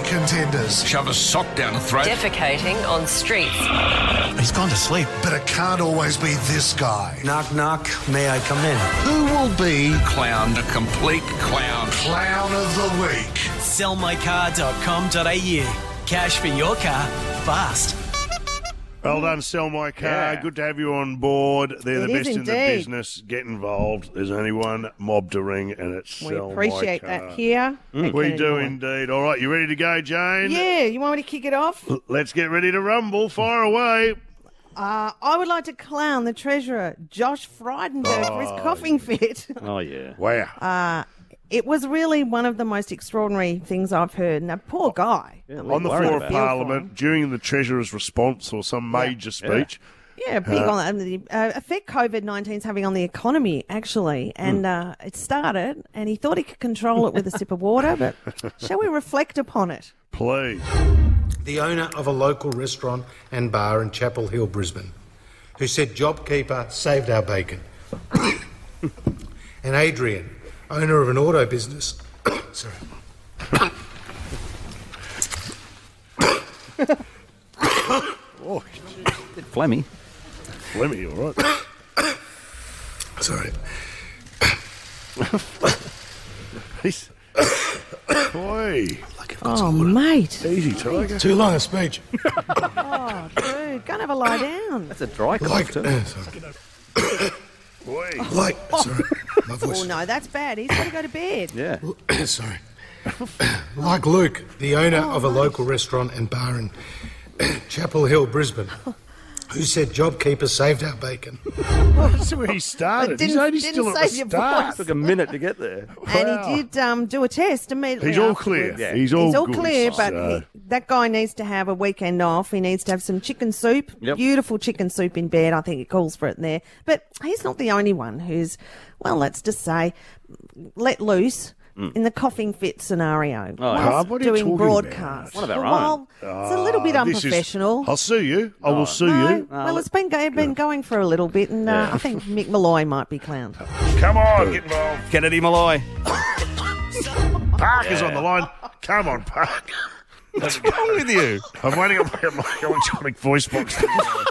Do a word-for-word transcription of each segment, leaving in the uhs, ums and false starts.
contenders. Shove a sock down a throat. Defecating on streets. He's gone to sleep. But it can't always be this guy. Knock, knock. May I come in? Who will be Clown, a complete clown. Clown of the Week? sell my car dot com dot a u. Cash for your car, fast. Well done, Sell My Car. Yeah. Good to have you on board. They're It the is best in the indeed. business. Get involved. There's only one mob to ring, and it's We Sell appreciate My Car. that here. at We Kennedy do Mall. indeed. All right, you ready to go, Jane? Yeah, you want me to kick it off? L- Let's get ready to rumble. Fire away. Uh, I would like to clown the treasurer, Josh Frydenberg, for his coughing fit. Oh, yeah. Wow. It was really one of the most extraordinary things I've heard. And that poor guy. Yeah, on the worried floor of about it. Parliament, during the Treasurer's response or some major speech. Yeah, big on that. The uh, effect COVID nineteen is having on the economy, actually. And uh, it started, and he thought he could control it with a sip of water, but shall we reflect upon it? Please. The owner of a local restaurant and bar in Chapel Hill, Brisbane, who said JobKeeper saved our bacon. And Adrian, owner of an auto business. Sorry. Oh, Bit phlegmy. Flemmy, all right. Sorry. He's... Boy. Oh, mate. Easy, Tiger. Too long a speech. Oh, dude, go and have a lie down. That's a dry cough, Like, too. uh, sorry. Boy. Like, sorry. My voice. Oh, no, that's bad. He's got to go to bed. Yeah. Sorry. Like Luke, the owner of a local restaurant and bar in Chapel Hill, Brisbane, who said JobKeeper saved our bacon. That's where he started. Didn't- He's only didn't still at the save your start. voice. Took a minute to get there. And he did um, do a test immediately. He's all afterwards. clear. Yeah. He's all He's all good. clear, but So- he, that guy needs to have a weekend off. He needs to have some chicken soup, Yep. beautiful chicken soup in bed. I think it calls for it in there. But he's not the only one who's, well, let's just say, let loose in the coughing fit scenario. Oh, whilst yeah. What are you doing talking broadcasts. One of our well, it's a little bit Ah, this is- unprofessional. I'll sue you. I will sue No, you. well, it's been go- been going for a little bit, and uh, I think Mick Malloy might be clowned. Come on, get involved. Kennedy Malloy. Park is on the line. Come on, Park. What's wrong with you? I'm waiting on my, my electronic voice box.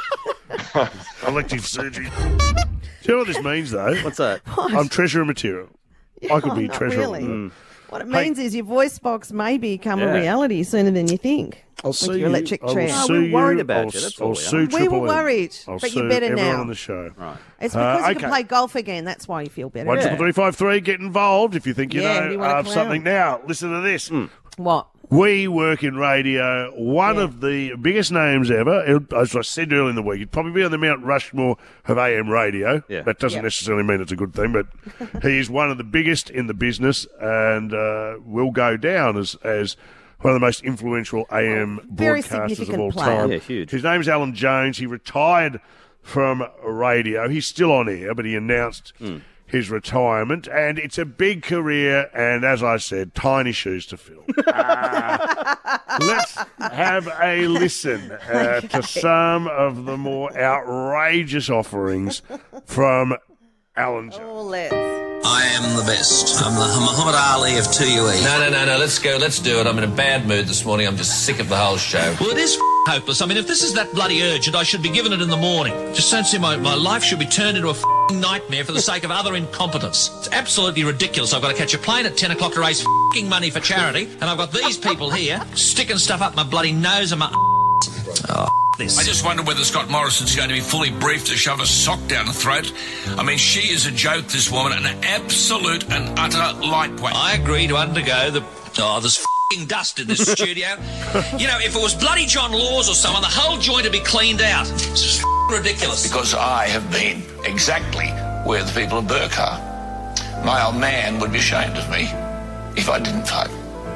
Elective surgery. Do you know what this means, though? What's that? I'm treasurer material. I could Oh, be not treasurer. really. Mm. What it Hey. means is your voice box may become Yeah. a reality sooner than you think. I'll with sue your you. electric I will chair. Oh, sue we're worried you. about I'll, you. That's I'll all we sue are. We Triple were M. worried, I'll but sue you're better everyone now. on the show. Right. It's Uh, because you okay. can play golf again. That's why you feel better. One Yeah. triple three five three. Get involved if you think you Yeah, know you want a of clown. something. Now, listen to this. What? We work in radio. One Yeah. of the biggest names ever, it- as I said earlier in the week, he'd probably be on the Mount Rushmore of A M radio. Yeah. That doesn't Yeah. necessarily mean it's a good thing, but he is one of the biggest in the business and uh, will go down as, as one of the most influential A M Very broadcasters of significant all player. time. Yeah, huge. His name's Alan Jones. He retired from radio. He's still on air, but he announced his retirement, and it's a big career, and as I said, tiny shoes to fill. Uh, let's have a listen uh, to some of the more outrageous offerings from Alan Jones. Oh, let's. I am the best. I'm the Muhammad Ali of two U E. No, no, no, no. Let's go. Let's do it. I'm in a bad mood this morning. I'm just sick of the whole show. Well, it is f- hopeless. I mean, if this is that bloody urgent, I should be given it in the morning. Just don't see my, my life should be turned into a f- nightmare for the sake of other incompetence. It's absolutely ridiculous. I've got to catch a plane at ten o'clock to raise f***ing money for charity, and I've got these people here sticking stuff up my bloody nose and my... Oh, this. I just wonder whether Scott Morrison's going to be fully briefed to shove a sock down her throat. I mean, she is a joke, this woman, an absolute and utter lightweight. I agree to undergo the... Oh, there's f***ing dust in this studio. You know, if it was bloody John Laws or someone, the whole joint would be cleaned out. It's just f***ing ridiculous. Because I have been exactly where the people of Burke are. My old man would be ashamed of me if I didn't vote.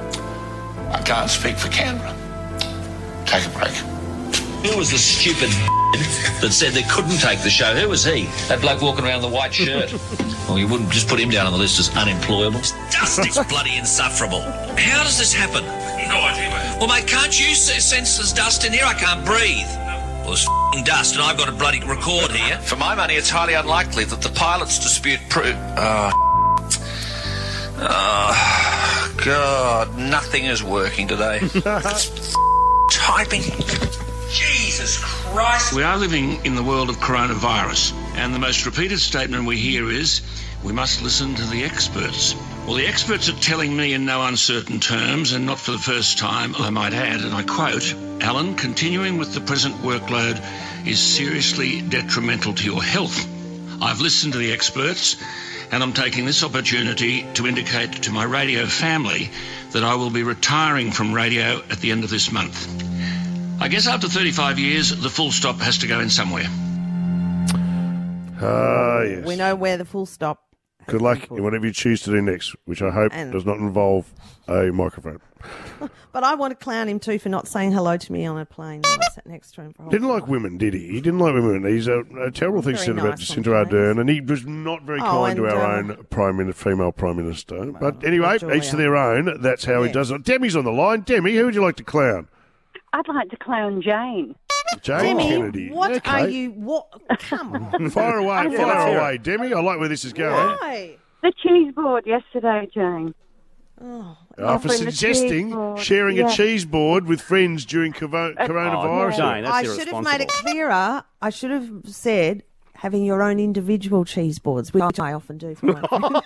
I can't speak for Canberra. Take a break. Who was the stupid that said they couldn't take the show? Who was he? That bloke walking around in the white shirt. Well, you wouldn't just put him down on the list as unemployable. It's dust. It's bloody insufferable. How does this happen? No idea, mate. Well, mate, can't you s- sense there's dust in here? I can't breathe. Well, there's f***ing dust, and I've got a bloody record here. For my money, it's highly unlikely that the pilot's dispute prove... Oh, oh, God, nothing is working today. It's typing. Jesus Christ. We are living in the world of coronavirus, and the most repeated statement we hear is, we must listen to the experts. Well, the experts are telling me in no uncertain terms, and not for the first time, I might add, and I quote, Alan, continuing with the present workload is seriously detrimental to your health. I've listened to the experts, and I'm taking this opportunity to indicate to my radio family that I will be retiring from radio at the end of this month. I guess after thirty-five years, the full stop has to go in somewhere. Ah, yes. We know where the full stop. Good luck in whatever you choose to do next, which I hope And- does not involve a microphone. But I want to clown him too for not saying hello to me on a plane when I sat next to him for a whole Didn't like women, did he? He didn't like women. He's a, a terrible thing Very said about nice Jacinta on planes. Ardern, and he was not very Oh, kind to and, our uh, own prime minister, female prime minister. But anyway, Julia. each to their own. That's how he Yes. does it. Demi's on the line. Demi, who would you like to clown? I'd like to clown Jane. Jane Demi, Kennedy. what Okay. are you? What? Come on. Fire away, Yeah, fire let's hear away, Demi. I like where this is going. Why? The cheese board yesterday, Jane. Oh, Uh, for Offering the suggesting cheese board. sharing Yeah. a cheese board with friends during covo- Uh, coronavirus. Oh, Jane, that's I should have made it irresponsible. clearer. I should have said having your own individual cheese boards, which I often do for my friends.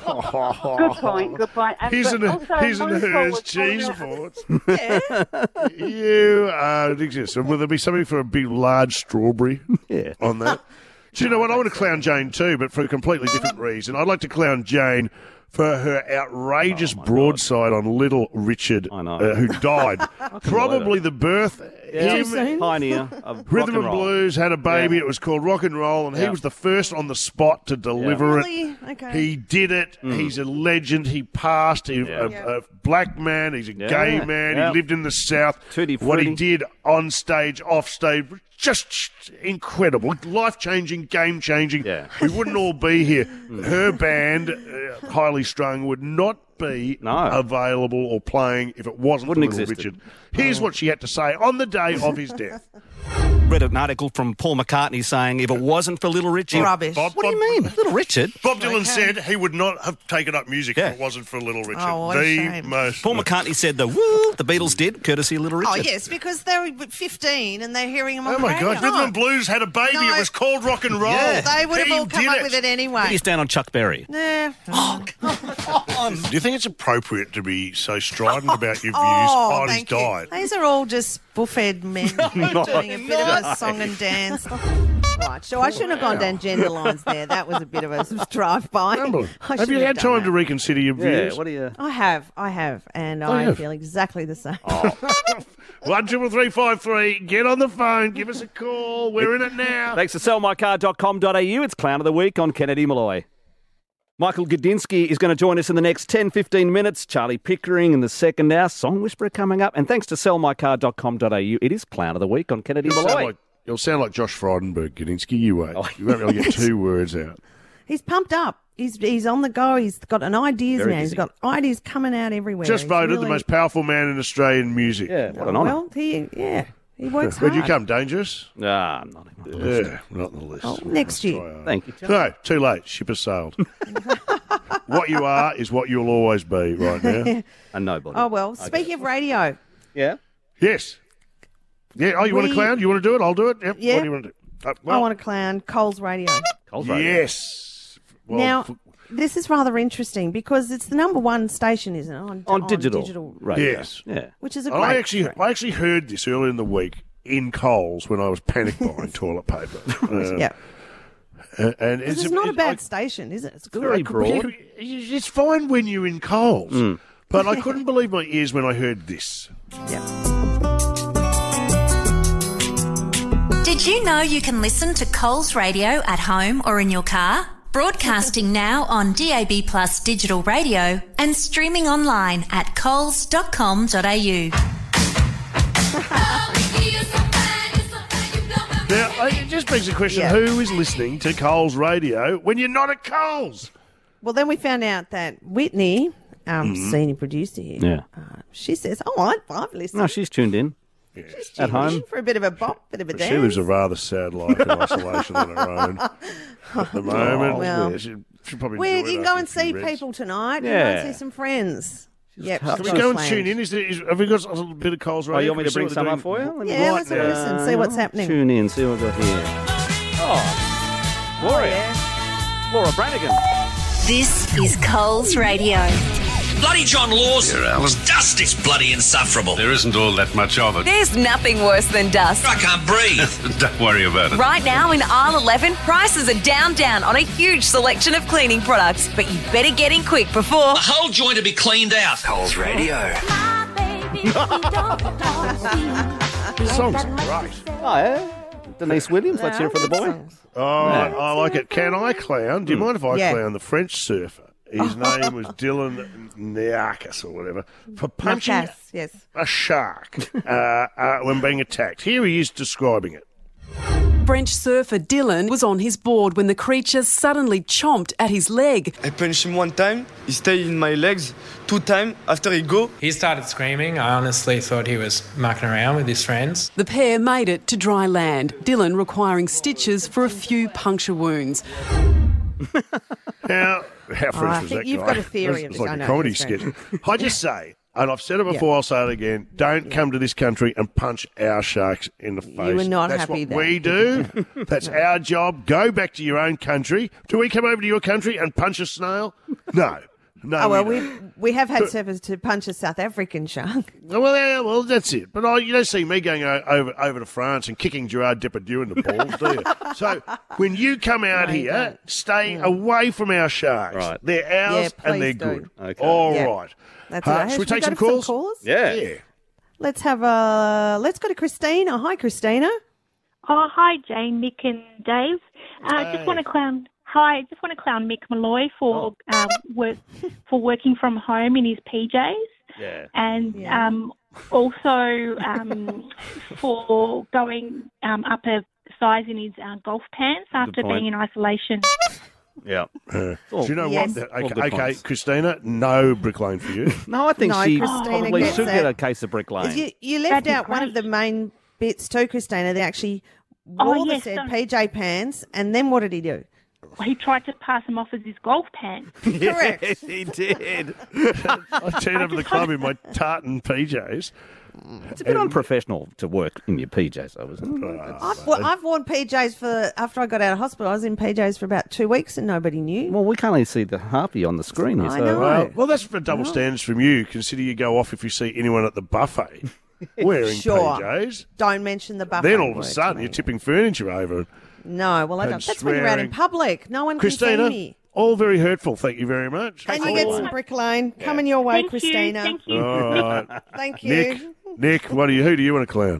Good point, good point. And, His but and, also his and Michael hers was cheese calling out- boards. You are ridiculous. And will there be something for a big, large strawberry Yeah. on that? Do you know what? I want to clown Jane too, but for a completely different reason. I'd like to clown Jane for her outrageous Oh, my broadside on little Richard, I know. uh, who died. Probably the birth. Yeah, him- pioneer of Rhythm rock and roll. Blues had a baby. Yeah. It was called Rock and Roll, and he Yeah. was the first on the spot to deliver Really? it. Okay. He did it. He's a legend. He passed. He, Yeah. a, a black man. He's a Yeah. gay man. Yeah. He lived in the South. Tutti What he frutti. did on stage, off stage, just incredible, life changing, game changing. Yeah. We wouldn't all be here. Her band, uh, Highly Strung, would not be No. available or playing if it wasn't Wouldn't for Little exist. Richard. Here's what she had to say on the day of his death. Read an article from Paul McCartney saying if it wasn't for Little Richard... Rubbish. Bob- What do you mean? Little Richard? Bob Dylan Okay. said he would not have taken up music Yeah. if it wasn't for Little Richard. Oh, what a the shame. most. Paul McCartney said the woo the Beatles did, courtesy of Little Oh, Richard. yes, because they're fifteen and they're hearing them on Oh the my radio. God! Rhythm and Blues had a baby. No. It was called Rock and Roll. Yeah. They would have He all come did up it. with it anyway. He's down on Chuck Berry. Nah. Do you think it's appropriate to be so strident about your views? Oh, Oh, he's thank you. died. These are all just buffhead men doing a bit of a song and dance. Right, so I shouldn't have gone down gender lines there. That was a bit of a drive-by. Unbelievable. I Have you shouldn't had done time to that. reconsider your Yeah, views? what do you... I have, I have, and I have? feel exactly the same. One triple three five three. Get on the phone. Give us a call. We're in it now. Thanks to sell my car dot com dot a u. It's Clown of the Week on Kennedy Malloy. Michael Gudinski is going to join us in the next ten, fifteen minutes. Charlie Pickering in the second hour. Song Whisperer coming up. And thanks to sell my car dot com dot a u, it is Clown of the Week on Kennedy You'll sound Malloy. like, you'll sound like Josh Frydenberg, Gudinski. You wait. Oh, You won't be able to get two words out. He's pumped up. He's he's on the go. He's got an ideas Very now. He's busy. got ideas coming out everywhere. Just He's voted the really- most powerful man in Australian music. Yeah, what an honour. Well, he yeah, he works Where'd hard. you come? Dangerous? Ah, I'm not even. Yeah, not on the list. Oh, next year. Try hard. Thank you. No, too late. Ship has sailed. What you are is what you'll always be right now. And nobody. Oh well. Speaking of radio, Yeah? Yes. Yeah. Oh, you want We- to clown? You want to do it? I'll do it. Yep. Yeah. What do you want to do? Uh, I well, want to clown Coles Radio. Coles Radio. yes. Well, now, f- this is rather interesting because it's the number one station, isn't it? On, On digital. digital, radio. Yes. Yeah. which is a great. I actually, I actually heard this earlier in the week in Coles when I was panic buying toilet paper. Uh, yeah, uh, and this it's is not a it- bad I- station, is it? It's good. Very I could- broad. It's fine when you're in Coles, but I couldn't believe my ears when I heard this. Yeah. Did you know you can listen to Coles Radio at home or in your car? Broadcasting now on D A B Plus digital radio and streaming online at coles dot com dot a u. Now, it just begs the question, Yeah. who is listening to Coles Radio when you're not at Coles? Well, then we found out that Whitney, um, senior producer here, Yeah. uh, she says, "Oh, I, I've listened." No, she's tuned in. She's at tuned home. in for a bit of a bop, bit of a But dance. she lives a rather sad life in isolation on her own at the moment. well. Yeah, she, she'll probably Where enjoy you it can go after and a few see reds. people tonight. You Yeah. go and see some friends. Yep. Can we go and tune in? Is there, is, have we got a little bit of Coles Radio? Oh, you want me to bring some up doing? for you? Let me Yeah, right let's have a now. listen, see what's happening. Tune in, see what we've got here. Oh, Gloria. Laura Branigan. This is Coles Radio. Bloody John Lawson. Here, Alan. His dust is bloody insufferable. There isn't all that much of it. There's nothing worse than dust. I can't breathe. Don't worry about it. Right now in aisle eleven, prices are down, down on a huge selection of cleaning products. But you better get in quick before... The whole joint to be cleaned out. Coles Radio. Song's great. Oh, yeah? Denise Williams, let's hear it for the boy. Oh, I, I like it. Can I clown? Do you mind if I Yeah. clown the French surfer? His name was Dylan Niarchus or whatever, for punching Marcus, yes. a shark uh, uh, when being attacked. Here he is describing it. French surfer Dylan was on his board when the creature suddenly chomped at his leg. I punched him one time, he stayed in my legs. Two times, after he go... He started screaming. I honestly thought he was mucking around with his friends. The pair made it to dry land, Dylan requiring stitches for a few puncture wounds. Now, how Oh, fresh I was think that you've guy? got a theory It's of it. like I a know, comedy it's sketch. very- I just say, and I've said it before, I'll say it again, don't come to this country and punch our sharks in the face. were not That's happy what that we you do. That's our job. Go back to your own country. Do we come over to your country and punch a snail? No. No, Oh, well, we we don't. we have had surfers to punch a South African shark. Oh, well, yeah, well, that's it. But I, you don't see me going o- over over to France and kicking Gerard Depardieu in the balls, do you? So when you come out No, you here, don't. stay away from our sharks. Right. They're ours Yeah, and they're please do. good. Okay. All Yeah. right. That's Uh, it. Hey, should we should we take go some to some calls? callers? Yeah. Yeah. Let's have a let's go to Christina. Hi, Christina. Oh, hi, Jane, Mick, and Dave. I uh, Hey. just want to clown. Hi, I just want to clown Mick Malloy for Oh. um, work for working from home in his P Js, Yeah. and Yeah. um, also um, for going um, up a size in his uh, golf pants after point. being in isolation. Yeah. Uh, Oh, do you know yes. what? All Okay, good okay, points. Christina, no Brick Lane for you. No, I think No, she Christina probably gets should it. get a case of Brick Lane. You, you left That'd be out one of the great. main bits too, Christina. They actually Oh, wore yes, the said um, P J pants, and then what did he do? He tried to pass them off as his golf pants. Correct. Yes, he did. I turned up to the club in my tartan P Js. It's a bit unprofessional to work in your P Js, though, isn't it? I've, well, I've worn P Js for after I got out of hospital. I was in P Js for about two weeks, and nobody knew. Well, we can't only see the harpy on the screen here. I so, know. Well, well, that's for double standards from you. Consider you go off if you see anyone at the buffet wearing Sure. P Js. Don't mention the buffet. Then all of a word sudden to you're me. tipping furniture over. No, well, I and don't. That's when you're out in swearing. public. No one can see Christina, me. all very hurtful. Thank you very much. And you get some Brick Lane coming your way, Thank you, Christina. thank you. All right. Thank you. Nick, Nick, what do you? Who do you want to clown?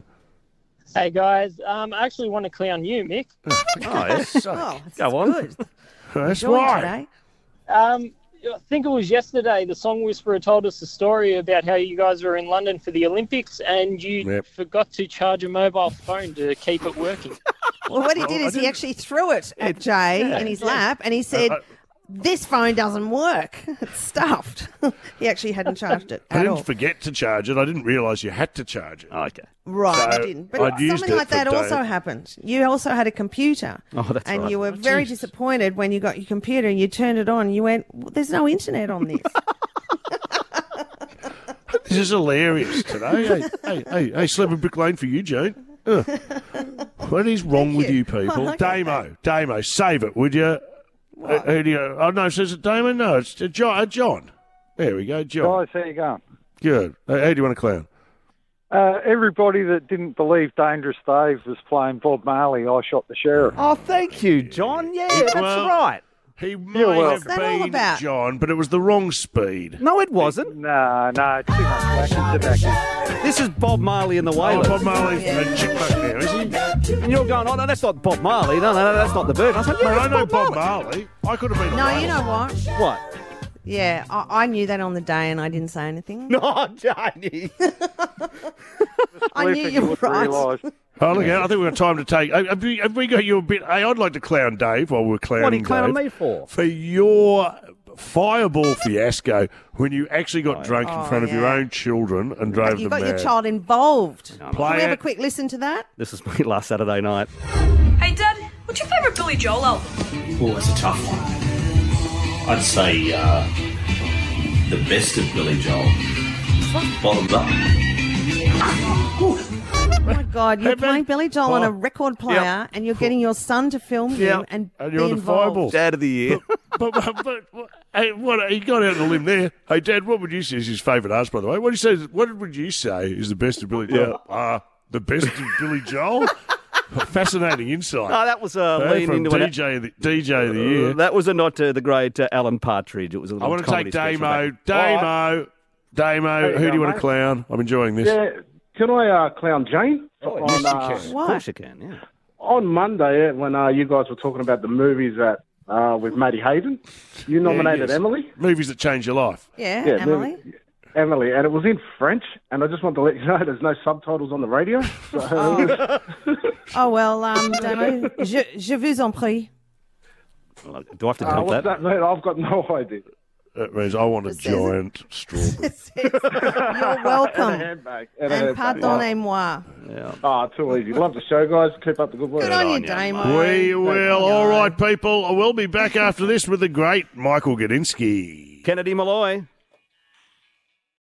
Hey guys, um, I actually want to clown you, Mick. Oh, yes. Oh, this Go is on. good. That's Enjoying right. today. Um, I think it was yesterday. The Song Whisperer told us a story about how you guys were in London for the Olympics, and you Yep. forgot to charge a mobile phone to keep it working. Well, what he Oh, did I is he didn't- actually threw it at Jay in his lap, and he said, Uh, I- "This phone doesn't work. It's stuffed." He actually hadn't charged it I at didn't all. forget to charge it. I didn't realise you had to charge it. Okay. Right, So, you didn't. But I'd used something it like for that also Dave. happened. You also had a computer. Oh, that's and right. you were Oh, very Jesus. disappointed when you got your computer and you turned it on and you went, well, there's no internet on this. This is hilarious today. hey, hey, hey, hey, Slap Brick Lane for you, Jane. Uh, what is wrong Thank with you. you people? I like Damo, Damo, save it, would you? Uh, who do you? Oh no, says it Damo. No, it's uh, John. Uh, John. There we go, John. Guys, how you going? Good. Uh, how do you want to clown? Uh, everybody that didn't believe Dangerous Dave was playing Bob Marley, I Shot the Sheriff. Oh, thank you, John. Yeah, that's Well, right. He may You're have welcome. What's that all been about? John, but it was the wrong speed. No, it wasn't. No, no, too much whacking tobacco. This is Bob Marley and the Oh, Wailers. Bob Marley's a chipmunk now, is he? And you're going, oh, no, that's not Bob Marley. No, no, no, that's not the version. I said, yeah, No, I that's know Bob Bob Marley. Marley. I could have been. a No, you wailer. know what? What? Yeah, I, I knew that on the day and I didn't say anything. No, Johnny. I knew Least you thing were would right. realise. Oh, look out. I think we've got time to take. Have we, have we got you a bit? Hey, I'd like to clown Dave while we're clowning What are you clowning Dave. me for? For your fireball fiasco when you actually got drunk in Oh, front of your yeah. own children and drove You them got mad. your child involved. No, no. Can Play we have a it. quick listen to that? This is me last Saturday night. Hey, Dad, what's your favourite Billy Joel album? Oh, that's a tough one. I'd say uh, the best of Billy Joel. Bottoms up. Oh my God, you're playing Billy Joel on a Oh. record player Yep. and you're getting your son to film you Yep. and, And be you're on the involved. fireballs. Dad of the year. but, but, but, but hey, what, he got out on a limb there. Hey, Dad, what would you say is his favourite artist, by the way? What, do you say, what would you say is the best of Billy Joel? Ah, uh, the best of Billy Joel? Fascinating insight. No, that was a Hey, lean from into an- D J, of the, D J of the year. Uh, that was a nod to the great uh, Alan Partridge. It was a little I want to comedy take special Damo. back- Damo. Damo. Hey, Who do you uh, want to mate. clown? I'm enjoying this. Yeah, can I uh, clown Jane? Oh, on, yes, you uh, can. Of course you can, yeah. On Monday, when uh, you guys were talking about the movies that uh, with Maddie Hayden, you nominated Yeah, yes. Emily. Movies that change your life. Yeah, Yeah, Emily. movie- Emily, and it was in French, and I just want to let you know there's no subtitles on the radio. So Oh. Oh, well, um, Damo, je, je vous en prie. Do I have to Uh, type what's that? that mean? I've got no idea. That means I want a giant strawberry. You're welcome. And a handbag. And, a And handbag. pardonnez-moi. Yeah. Oh, too easy. Love the show, guys. Keep up the good work. Good on you, Damo. We will. All right, people. We'll be back after this with the great Michael Gudinski. Kennedy Malloy.